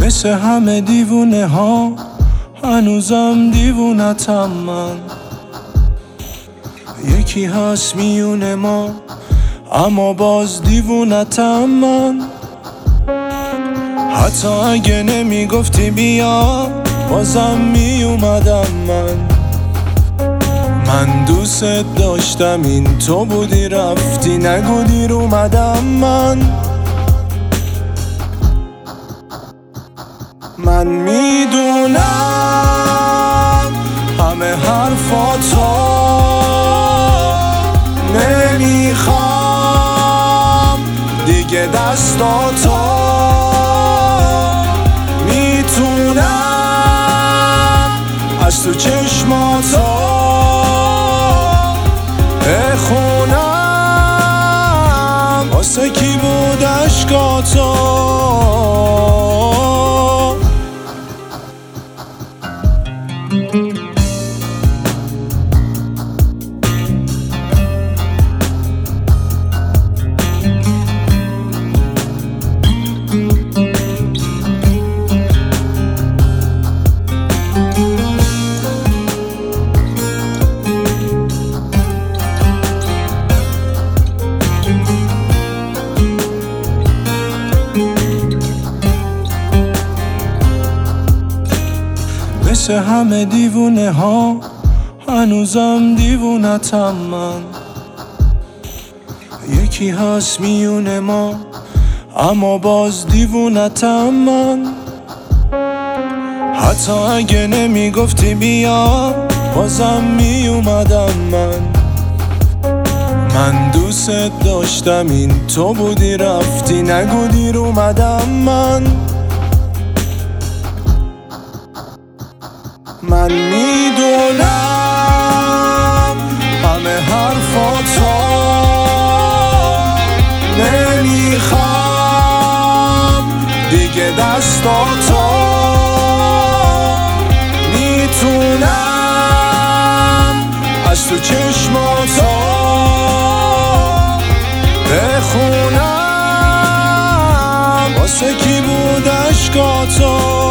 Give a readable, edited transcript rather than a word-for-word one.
مثل همه دیوونه ها هنوزم دیوونتم من. یکی هست میونه ما اما باز دیوونتم من. حتی اگه نمیگفتی بیا بازم میومدم من دوست داشتم این تو بودی رفتی نگو دیر اومدم من میدونم همه حرفاتو نمیخوام دیگه دستاتو میتونم از تو چشماتو بخونم واسه کی بود عشقاتو. مثل همه دیوونه ها هنوزم دیوونتم من. یکی هست میونه ما اما باز دیوونتم من. حتی اگه نمیگفتی بیا بازم میومدم من دوست داشتم این تو بودی رفتی نگو دیر اومدم من میدونم همه حرفاتو نمیخوام دیگه دستاتو میتونم از تو چشماتو بخونم واسه کی بود عشقاتو.